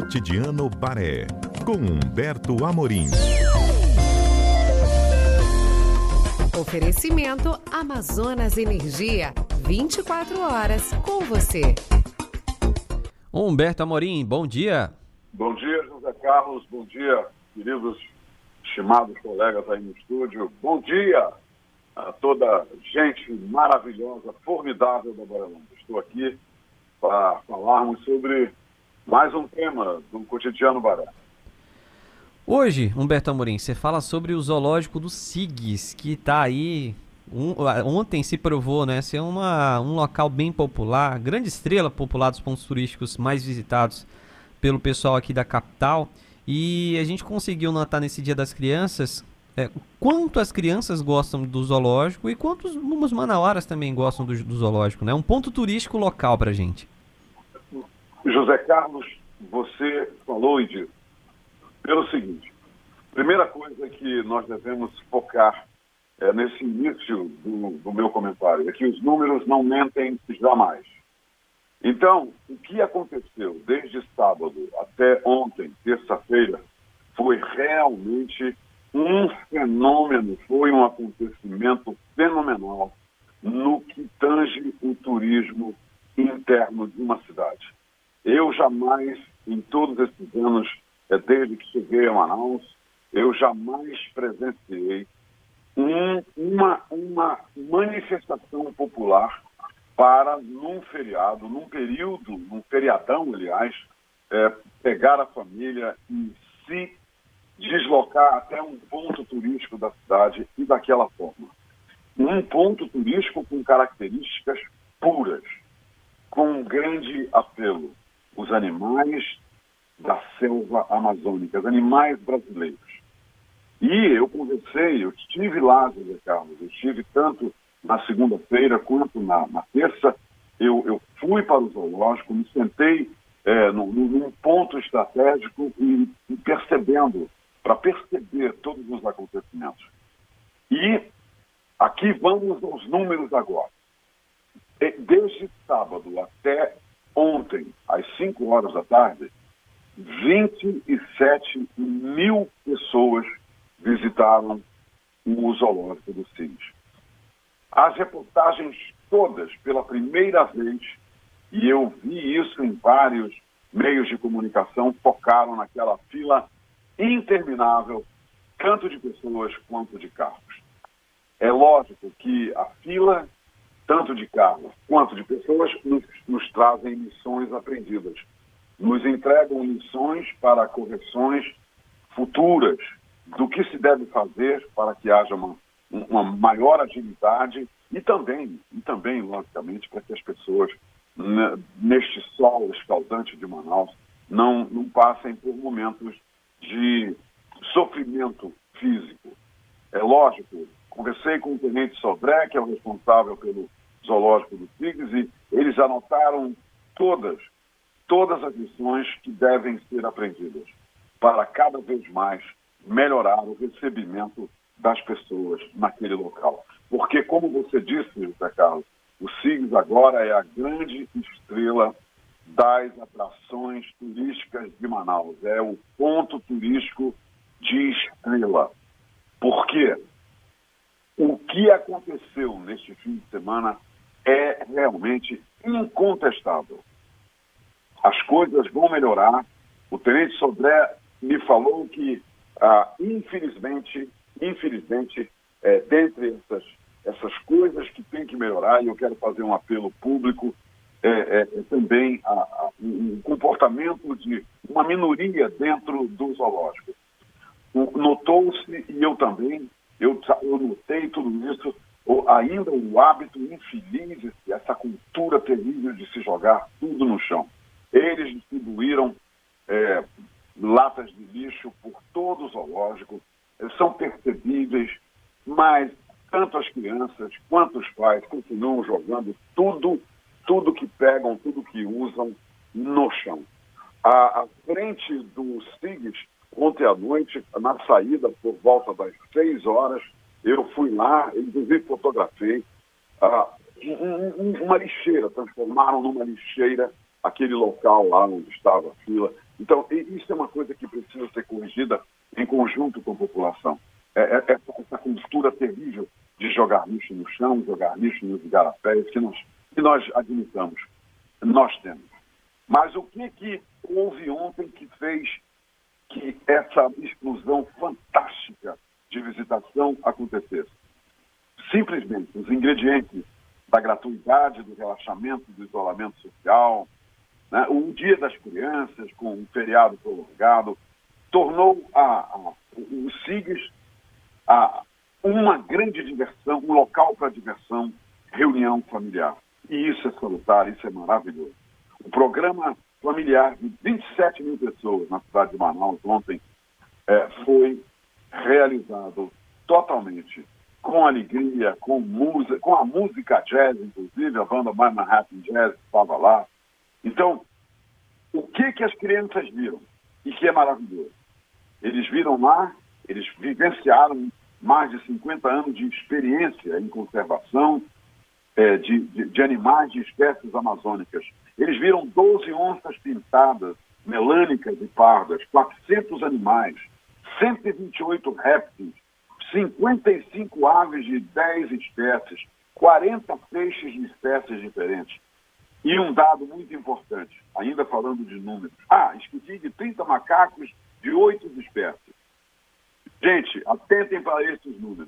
Cotidiano Baré, com Humberto Amorim. Oferecimento Amazonas Energia, 24 horas com você. Humberto Amorim, bom dia. Bom dia, José Carlos. Bom dia, queridos, estimados colegas aí no estúdio. Bom dia a toda gente maravilhosa, formidável da Barelândia. Estou aqui para falarmos sobre mais um tema do Cotidiano Baré. Hoje, Humberto Amorim, você fala sobre o zoológico do SIGS, que está aí, ontem se provou, né, ser um local bem popular, grande estrela popular dos pontos turísticos mais visitados pelo pessoal aqui da capital. E a gente conseguiu notar nesse Dia das Crianças quanto as crianças gostam do zoológico e quantos os manauaras também gostam do zoológico, né? Um ponto turístico local para a gente. José Carlos, você falou e disse pelo seguinte: primeira coisa que nós devemos focar nesse início do meu comentário é que os números não mentem jamais. Então, o que aconteceu desde sábado até ontem, terça-feira, foi realmente um fenômeno, foi um acontecimento fenomenal no que tange o turismo interno de uma cidade. Eu jamais, em todos esses anos, desde que cheguei a Manaus, eu jamais presenciei uma manifestação popular para, num feriado, num feriadão, aliás, pegar a família e se deslocar até um ponto turístico da cidade e daquela forma. Um ponto turístico com características puras, com um grande apelo. Os animais da selva amazônica, os animais brasileiros. E eu conversei, eu estive lá, José Carlos, eu estive tanto na segunda-feira quanto na terça. Eu fui para o zoológico, me sentei num ponto estratégico e para perceber todos os acontecimentos. E aqui vamos aos números agora. Desde sábado até ontem, às 5 horas da tarde, 27 mil pessoas visitaram o zoológico do SIGS. As reportagens todas, pela primeira vez, e eu vi isso em vários meios de comunicação, focaram naquela fila interminável, tanto de pessoas quanto de carros. É lógico que a fila, tanto de carros quanto de pessoas, nos trazem lições aprendidas. Nos entregam lições para correções futuras do que se deve fazer para que haja uma maior agilidade e também, logicamente, para que as pessoas, neste sol escaldante de Manaus, não passem por momentos de sofrimento físico. É lógico, conversei com o Tenente Sodré, que é o responsável pelo zoológico do SIGS, e eles anotaram todas as lições que devem ser aprendidas para cada vez mais melhorar o recebimento das pessoas naquele local. Porque, como você disse, José Carlos, o SIGS agora é a grande estrela das atrações turísticas de Manaus. É o ponto turístico de estrela. Por quê? O que aconteceu neste fim de semana é realmente incontestável. As coisas vão melhorar. O Tenente Sodré me falou que, infelizmente, dentre essas coisas que tem que melhorar, e eu quero fazer um apelo público, também um comportamento de uma minoria dentro do zoológico. Notou-se, e eu também, eu notei tudo isso, ainda o hábito infeliz, essa cultura terrível de se jogar tudo no chão. Eles distribuíram latas de lixo por todo o zoológico, são percebíveis, mas tanto as crianças quanto os pais continuam jogando tudo que pegam, tudo que usam no chão. À frente do SIGS, ontem à noite, na saída, por volta das 6 horas, eu fui lá, inclusive fotografei uma lixeira, transformaram numa lixeira aquele local lá onde estava a fila. Então, isso é uma coisa que precisa ser corrigida em conjunto com a população. Essa cultura terrível de jogar lixo no chão, jogar lixo nos igarapés, que nós admitamos, nós temos. Mas o que houve ontem que fez que essa explosão fantástica de visitação acontecesse? Simplesmente os ingredientes da gratuidade, do relaxamento, do isolamento social, né? O Dia das Crianças, com um feriado prolongado, tornou o SIGs uma grande diversão, um local para diversão, reunião familiar. E isso é salutar, isso é maravilhoso. O programa familiar de 27 mil pessoas na cidade de Manaus ontem foi realizado totalmente com alegria, com a música jazz, inclusive, a banda Manhattan Jazz estava lá. Então, o que as crianças viram? E que é maravilhoso. Eles viram lá, eles vivenciaram mais de 50 anos de experiência em conservação de animais de espécies amazônicas. Eles viram 12 onças pintadas, melânicas e pardas, 400 animais, 128 répteis, 55 aves de 10 espécies, 40 peixes de espécies diferentes. E um dado muito importante, ainda falando de números. Esqueci de 30 macacos de 8 espécies. Gente, atentem para esses números.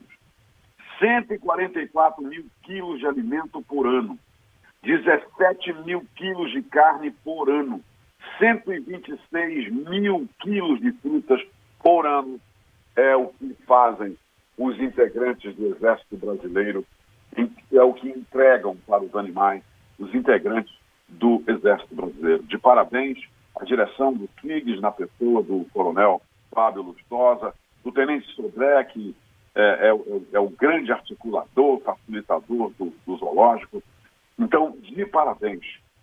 144 mil quilos de alimento por ano. 17 mil quilos de carne por ano. 126 mil quilos de frutas por ano é o que fazem os integrantes do Exército Brasileiro, é o que entregam para os animais os integrantes do Exército Brasileiro. De parabéns à direção do SIGs, na pessoa do coronel Fábio Lustosa, do tenente Sodré, que é o grande articulador, facilitador do zoológico. Então, de parabéns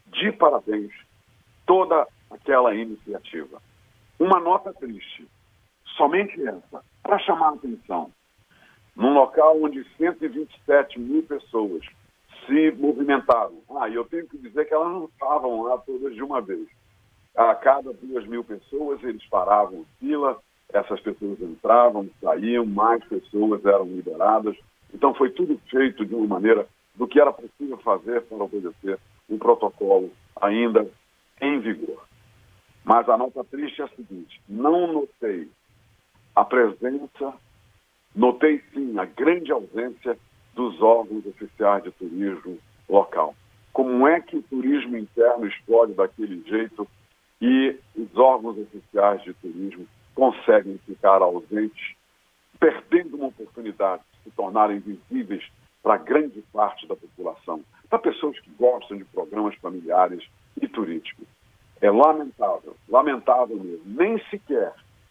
toda aquela iniciativa. Uma nota triste, somente essa, para chamar a atenção. Num local onde 127 mil pessoas se movimentaram. E eu tenho que dizer que elas não estavam lá todas de uma vez. A cada 2.000 pessoas, eles paravam em fila, essas pessoas entravam, saíam, mais pessoas eram liberadas. Então foi tudo feito de uma maneira do que era possível fazer para obedecer um protocolo ainda em vigor. Mas a nota triste é a seguinte: não notei a presença, notei sim a grande ausência dos órgãos oficiais de turismo local. Como é que o turismo interno explode daquele jeito e os órgãos oficiais de turismo conseguem ficar ausentes, perdendo uma oportunidade de se tornarem visíveis para grande parte da população, para pessoas que gostam de programas familiares e turísticos? É lamentável mesmo. Nem sequer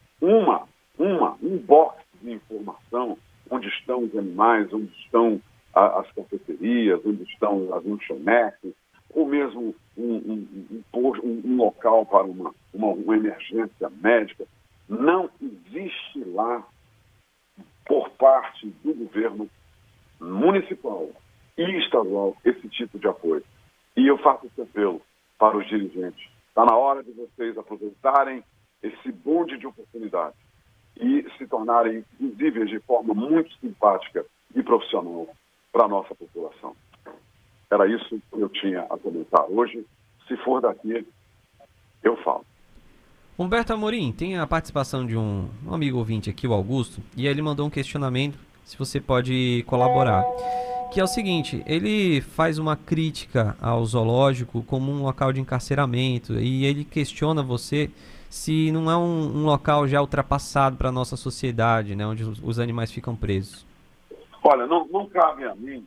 um box de informação onde estão os animais, onde estão as cafeterias, onde estão as lanchonetes, ou mesmo um local para uma emergência médica. Não existe lá, por parte do governo municipal e estadual, esse tipo de apoio. E eu faço esse apelo para os dirigentes. Está na hora de vocês aproveitarem esse bonde de oportunidade e se tornarem visíveis de forma muito simpática e profissional para a nossa população. Era isso que eu tinha a comentar hoje. Se for daqui, eu falo. Humberto Amorim, tem a participação de um amigo ouvinte aqui, o Augusto, e ele mandou um questionamento, se você pode colaborar. Que é o seguinte: ele faz uma crítica ao zoológico como um local de encarceramento, e ele questiona você se não é um local já ultrapassado para a nossa sociedade, né, onde os animais ficam presos. Olha, não cabe a mim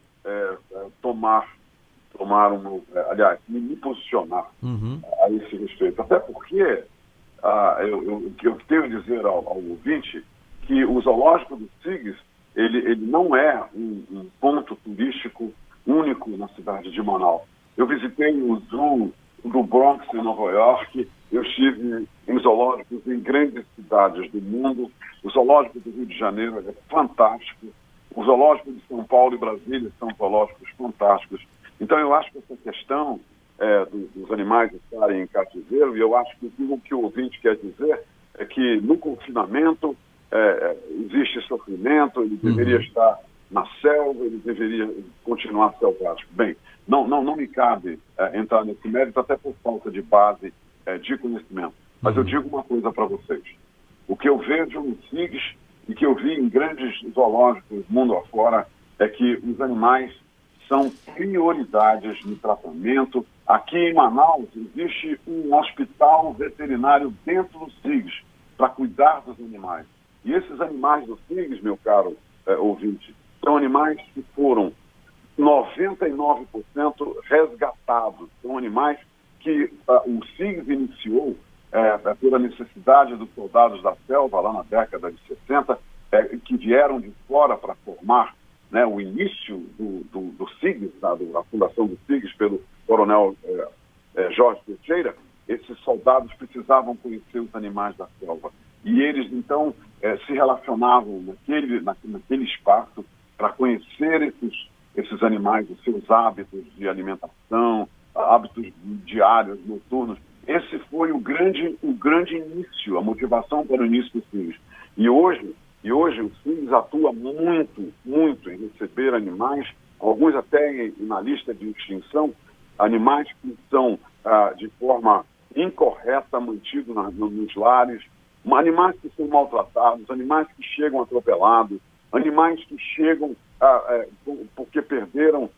me posicionar a esse respeito. Até porque eu tenho a dizer ao ouvinte que o zoológico do SIGs, ele não é um ponto turístico único na cidade de Manaus. Eu visitei o zoo do Bronx, em Nova York, eu estive em zoológicos em grandes cidades do mundo. O zoológico do Rio de Janeiro é fantástico. O zoológico de São Paulo e Brasília são zoológicos fantásticos. Então eu acho que essa questão dos animais estarem em cativeiro, e eu acho que o que o ouvinte quer dizer é que no confinamento existe sofrimento, ele deveria estar na selva, ele deveria continuar selvático. Bem, não me cabe entrar nesse mérito, até por falta de base de conhecimento. Mas eu digo uma coisa para vocês. O que eu vejo nos SIGs e que eu vi em grandes zoológicos mundo afora é que os animais são prioridades no tratamento. Aqui em Manaus existe um hospital veterinário dentro dos SIGs para cuidar dos animais. E esses animais dos SIGs, meu caro ouvinte, são animais que foram 99% resgatados. São animais que o SIGs iniciou pela necessidade dos soldados da selva, lá na década de 60, que vieram de fora para formar o início do SIGs, a fundação do SIGs pelo coronel Jorge Teixeira. Esses soldados precisavam conhecer os animais da selva. E eles, então, se relacionavam naquele espaço para conhecer esses animais, os seus hábitos de alimentação, hábitos diários, noturnos. Esse foi o grande início, a motivação para o início do SIGs. E hoje o SIGs atua muito em receber animais, alguns até na lista de extinção, animais que são de forma incorreta mantidos nos lares, animais que são maltratados, animais que chegam atropelados, animais que chegam porque perderam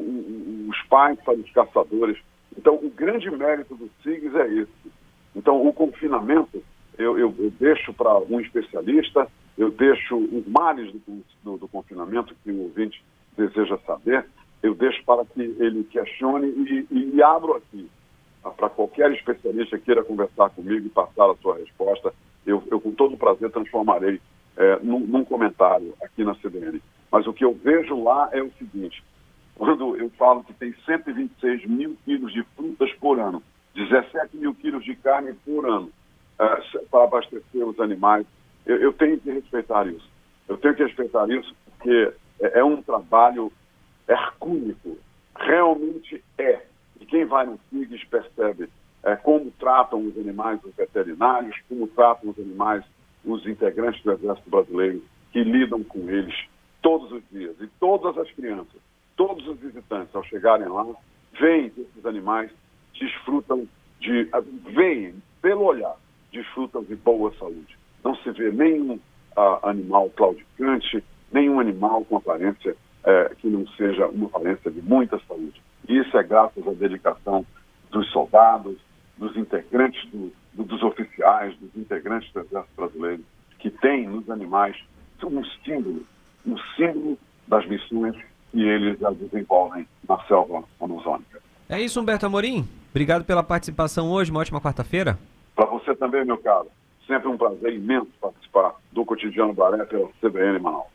os pais para os caçadores. Então, o grande mérito do SIGs é esse. Então, o confinamento, eu deixo para um especialista, eu deixo os males do confinamento que o ouvinte deseja saber, eu deixo para que ele questione e abro aqui para qualquer especialista que queira conversar comigo e passar a sua resposta. Eu com todo prazer, transformarei num comentário aqui na CBN. Mas o que eu vejo lá é o seguinte: quando eu falo que tem 126 mil quilos de frutas por ano, 17 mil quilos de carne por ano para abastecer os animais, eu tenho que respeitar isso. Eu tenho que respeitar isso porque é um trabalho hercúleo. Realmente é. E quem vai no SIGs percebe como tratam os animais os veterinários, como tratam os animais os integrantes do Exército Brasileiro, que lidam com eles todos os dias. E todas as crianças, todos os visitantes, ao chegarem lá, veem esses animais, desfrutam veem, pelo olhar, desfrutam de boa saúde. Não se vê nenhum animal claudicante, nenhum animal com aparência que não seja uma aparência de muita saúde. E isso é graças à dedicação dos soldados, dos integrantes, dos oficiais, dos integrantes do Exército Brasileiro, que tem nos animais um símbolo das missões que eles já desenvolvem na selva amazônica. É isso, Humberto Amorim. Obrigado pela participação hoje. Uma ótima quarta-feira. Para você também, meu caro. Sempre um prazer imenso participar do Cotidiano Baré pela CBN Manaus.